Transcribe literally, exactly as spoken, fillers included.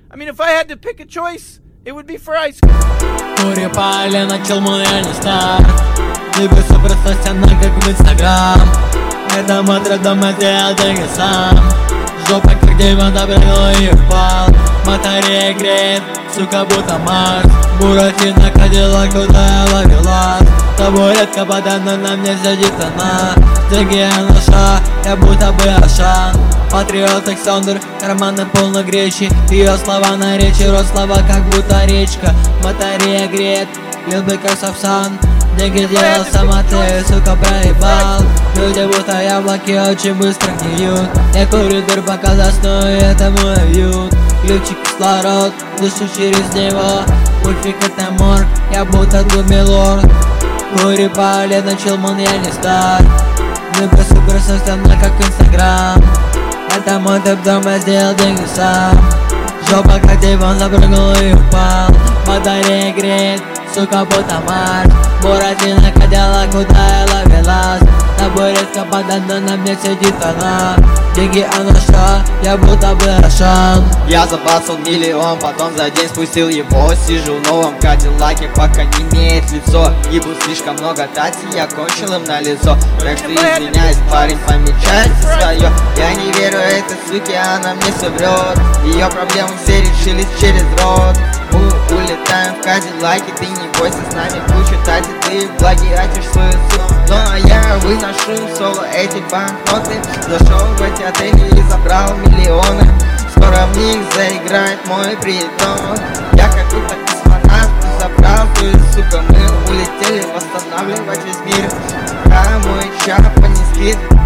I mean, if I had to pick a choice, it would be for ice cream. Кури пали, начал мой реальный старт. Двигайся просто стена, как в Инстаграм. Это мой трудом, я сделал деньги сам. Жопа как диван, допрыгнул и упал. Батарея греет, сука, будто Марс. Буратино, Кадиллак, куда я ловила. Табуретка подана, на мне сидит она. Деньги я нашла, я будто бы Ашан. Патриот Александр, карманы полны гречи. Ее слова на речи, рот слова как будто речка. Батарея греет, лил бы как Сапсан. Деньги делал сама ты, сука, проебал. Люди будто яблоки очень быстро гниют. Я коридор пока засну, и это мой уют. Ключик кислород, дышу через него. Пульфик это морг, я будто Думилорд. Кури пали, начал мон, я не стар. Выброс выбросом стена, как Инстаграм. Это мой топ-дом, я сделал деньги сам. Жопа как диван, запрыгнул и упал. Батарея греет, сука, будто Марс. Буратино, Кадиллак, куда я ловилась. Табуретка подана, на мне сидит она. Деньги она нашла, я будто бы Ашан. Я забацал миллион, потом за день спустил его. Сижу в новом Кадиллаке, пока не имеет лицо. Ебу слишком много тати, я кончил им на лицо. Так что извиняюсь, парень, помечайте свое. Я не верю этой суке, она мне все врет. Ее проблемы все решились через рот. Мы улетаем в Кадиллаке, ты не бойся, с нами куча тати. Ты плагиатишь свою суку, но я выношу соло эти банкноты. Зашел в эти отели и забрал миллионы. Скоро в них заиграет мой притон. Я как будто космонавт, забрал свою сука. Мы улетели восстанавливать весь мир. А мой чап не спит.